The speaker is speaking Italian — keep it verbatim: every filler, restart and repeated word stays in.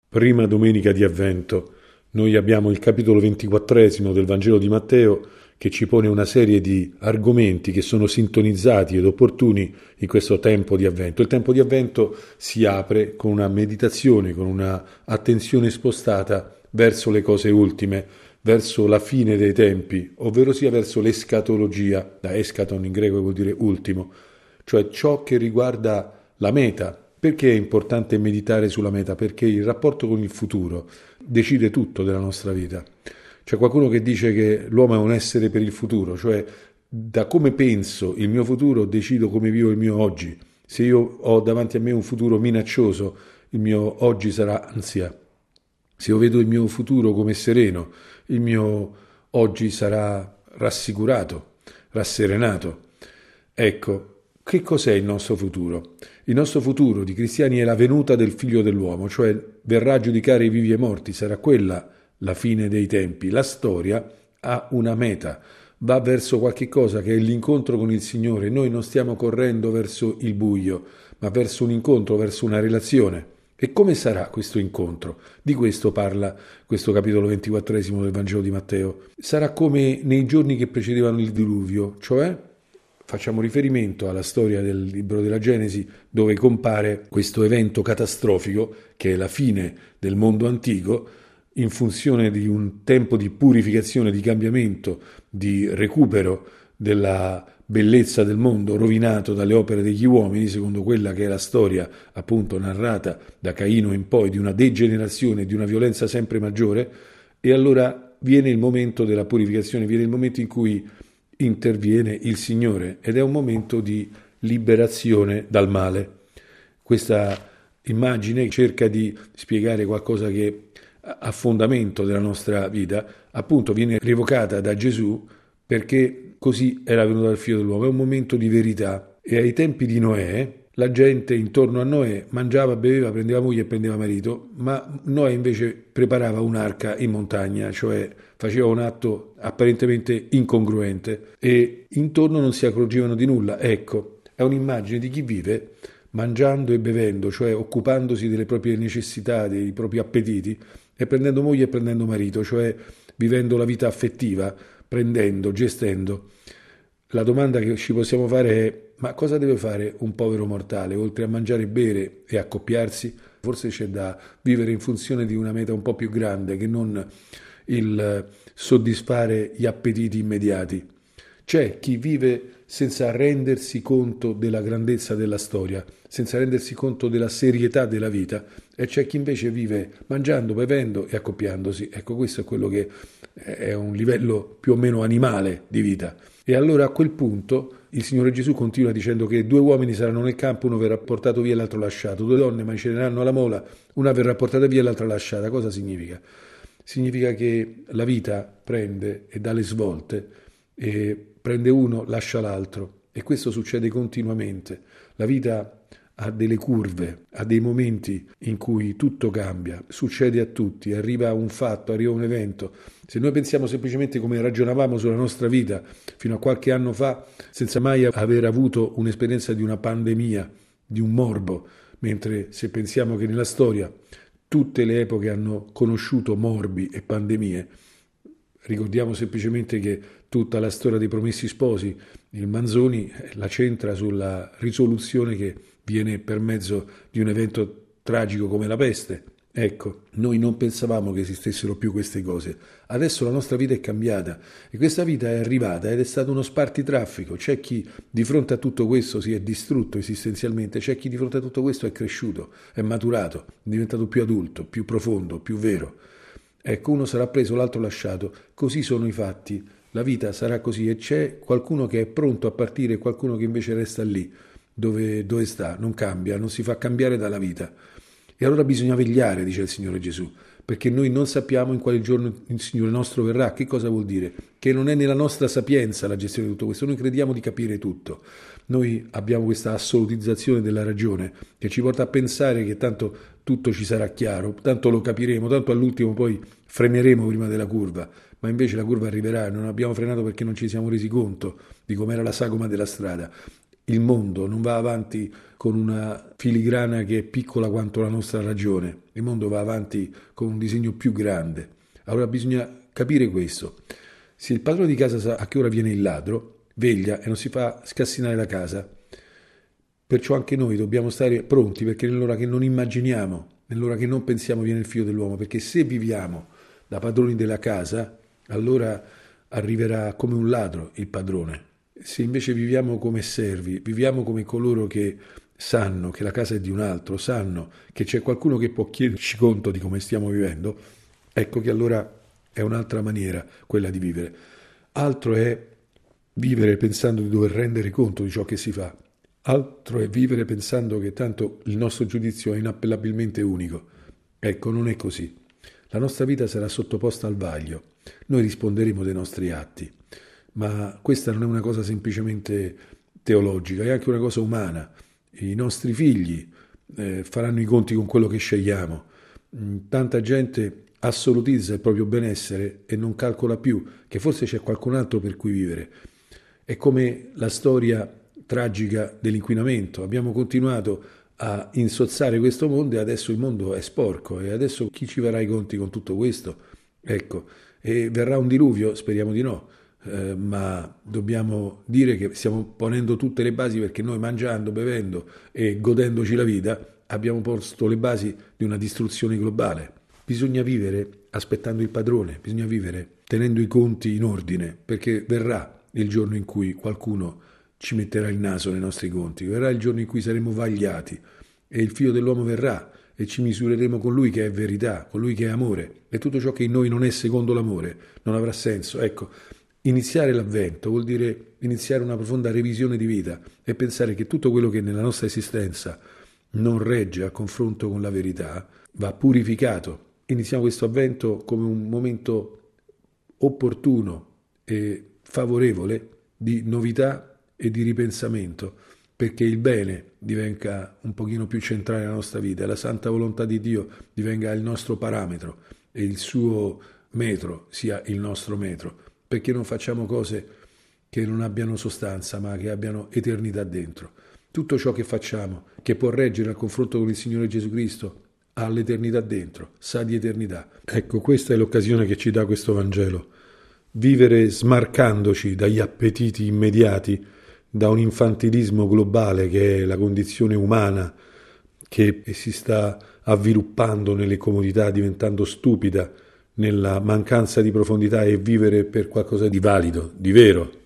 Prima domenica di Avvento, noi abbiamo il capitolo ventiquattresimo del Vangelo di Matteo che ci pone una serie di argomenti che sono sintonizzati ed opportuni in questo tempo di Avvento. Il tempo di Avvento si apre con una meditazione, con una attenzione spostata verso le cose ultime, verso la fine dei tempi, ovvero sia verso l'escatologia, da eschaton in greco vuol dire ultimo, cioè ciò che riguarda la meta. Perché è importante meditare sulla meta? Perché il rapporto con il futuro decide tutto della nostra vita. C'è qualcuno che dice che l'uomo è un essere per il futuro, cioè da come penso il mio futuro decido come vivo il mio oggi. Se io ho davanti a me un futuro minaccioso, il mio oggi sarà ansia. Se io vedo il mio futuro come sereno, il mio oggi sarà rassicurato, rasserenato. Ecco, che cos'è il nostro futuro? Il nostro futuro di cristiani è la venuta del Figlio dell'uomo, cioè verrà a giudicare i vivi e i morti, sarà quella la fine dei tempi. La storia ha una meta, va verso qualche cosa che è l'incontro con il Signore. Noi non stiamo correndo verso il buio, ma verso un incontro, verso una relazione. E come sarà questo incontro? Di questo parla questo capitolo ventiquattresimo del Vangelo di Matteo. Sarà come nei giorni che precedevano il diluvio, cioè facciamo riferimento alla storia del libro della Genesi, dove compare questo evento catastrofico che è la fine del mondo antico in funzione di un tempo di purificazione, di cambiamento, di recupero della bellezza del mondo rovinato dalle opere degli uomini, secondo quella che è la storia appunto narrata da Caino in poi, di una degenerazione, di una violenza sempre maggiore. E allora viene il momento della purificazione, viene il momento in cui interviene il Signore ed è un momento di liberazione dal male. Questa immagine cerca di spiegare qualcosa che a fondamento della nostra vita, appunto viene rievocata da Gesù perché così era venuto dal Figlio dell'uomo. È un momento di verità. E ai tempi di Noè la gente intorno a Noè mangiava, beveva, prendeva moglie e prendeva marito, ma Noè invece preparava un'arca in montagna, cioè faceva un atto apparentemente incongruente e intorno non si accorgevano di nulla. Ecco, è un'immagine di chi vive mangiando e bevendo, cioè occupandosi delle proprie necessità, dei propri appetiti e prendendo moglie e prendendo marito, cioè vivendo la vita affettiva, prendendo, gestendo. La domanda che ci possiamo fare è: ma cosa deve fare un povero mortale oltre a mangiare, bere e accoppiarsi? Forse c'è da vivere in funzione di una meta un po' più grande che non il soddisfare gli appetiti immediati. C'è chi vive senza rendersi conto della grandezza della storia, senza rendersi conto della serietà della vita, e c'è chi invece vive mangiando, bevendo e accoppiandosi. Ecco, questo è quello che è un livello più o meno animale di vita. E allora a quel punto il Signore Gesù continua dicendo che due uomini saranno nel campo, uno verrà portato via e l'altro lasciato, due donne macereranno la mola, una verrà portata via e l'altra lasciata. Cosa significa? Significa che la vita prende e dà le svolte, e prende uno, lascia l'altro, e questo succede continuamente. La vita ha delle curve, ha dei momenti in cui tutto cambia, succede a tutti, arriva un fatto, arriva un evento. Se noi pensiamo semplicemente come ragionavamo sulla nostra vita fino a qualche anno fa, senza mai aver avuto un'esperienza di una pandemia, di un morbo, mentre se pensiamo che nella storia tutte le epoche hanno conosciuto morbi e pandemie, ricordiamo semplicemente che tutta la storia dei Promessi Sposi, il Manzoni la centra sulla risoluzione che viene per mezzo di un evento tragico come la peste. Ecco, noi non pensavamo che esistessero più queste cose. Adesso la nostra vita è cambiata e questa vita è arrivata ed è stato uno spartitraffico. C'è chi di fronte a tutto questo si è distrutto esistenzialmente, c'è chi di fronte a tutto questo è cresciuto, è maturato, è diventato più adulto, più profondo, più vero. Ecco, uno sarà preso, l'altro lasciato. Così sono i fatti. La vita sarà così e c'è qualcuno che è pronto a partire e qualcuno che invece resta lì, dove, dove sta, non cambia, non si fa cambiare dalla vita. E allora bisogna vegliare, dice il Signore Gesù, perché noi non sappiamo in quale giorno il Signore nostro verrà. Che cosa vuol dire? Che non è nella nostra sapienza la gestione di tutto questo. Noi crediamo di capire tutto. Noi abbiamo questa assolutizzazione della ragione che ci porta a pensare che tanto tutto ci sarà chiaro, tanto lo capiremo, tanto all'ultimo poi freneremo prima della curva. Ma invece la curva arriverà, non abbiamo frenato perché non ci siamo resi conto di com'era la sagoma della strada. Il mondo non va avanti con una filigrana che è piccola quanto la nostra ragione, il mondo va avanti con un disegno più grande. Allora bisogna capire questo. Se il padrone di casa sa a che ora viene il ladro, veglia e non si fa scassinare la casa. Perciò anche noi dobbiamo stare pronti, perché nell'ora che non immaginiamo, nell'ora che non pensiamo viene il figlio dell'uomo, perché se viviamo da padroni della casa, allora arriverà come un ladro il padrone. Se invece viviamo come servi, viviamo come coloro che sanno che la casa è di un altro, sanno che c'è qualcuno che può chiederci conto di come stiamo vivendo, ecco che allora è un'altra maniera quella di vivere. Altro è vivere pensando di dover rendere conto di ciò che si fa. Altro è vivere pensando che tanto il nostro giudizio è inappellabilmente unico. Ecco, non è così. La nostra vita sarà sottoposta al vaglio. Noi risponderemo dei nostri atti. Ma questa non è una cosa semplicemente teologica, è anche una cosa umana. I nostri figli eh, faranno i conti con quello che scegliamo. Tanta gente assolutizza il proprio benessere e non calcola più che forse c'è qualcun altro per cui vivere. È come la storia tragica dell'inquinamento. Abbiamo continuato a insozzare questo mondo e adesso il mondo è sporco e adesso chi ci farà i conti con tutto questo? Ecco, e verrà un diluvio? Speriamo di no. Eh, ma dobbiamo dire che stiamo ponendo tutte le basi perché noi mangiando, bevendo e godendoci la vita abbiamo posto le basi di una distruzione globale. Bisogna vivere aspettando il padrone, bisogna vivere tenendo i conti in ordine, perché verrà il giorno in cui qualcuno ci metterà il naso nei nostri conti, verrà il giorno in cui saremo vagliati e il figlio dell'uomo verrà e ci misureremo con lui che è verità, con lui che è amore, e tutto ciò che in noi non è secondo l'amore non avrà senso. Ecco, iniziare l'avvento vuol dire iniziare una profonda revisione di vita e pensare che tutto quello che nella nostra esistenza non regge a confronto con la verità va purificato. Iniziamo questo avvento come un momento opportuno e favorevole di novità e di ripensamento, perché il bene divenga un pochino più centrale nella nostra vita e la santa volontà di Dio divenga il nostro parametro e il suo metro sia il nostro metro. Perché non facciamo cose che non abbiano sostanza, ma che abbiano eternità dentro. Tutto ciò che facciamo, che può reggere al confronto con il Signore Gesù Cristo, ha l'eternità dentro, sa di eternità. Ecco, questa è l'occasione che ci dà questo Vangelo. Vivere smarcandoci dagli appetiti immediati, da un infantilismo globale che è la condizione umana, che si sta avviluppando nelle comodità, diventando stupida, nella mancanza di profondità, e vivere per qualcosa di valido, di vero.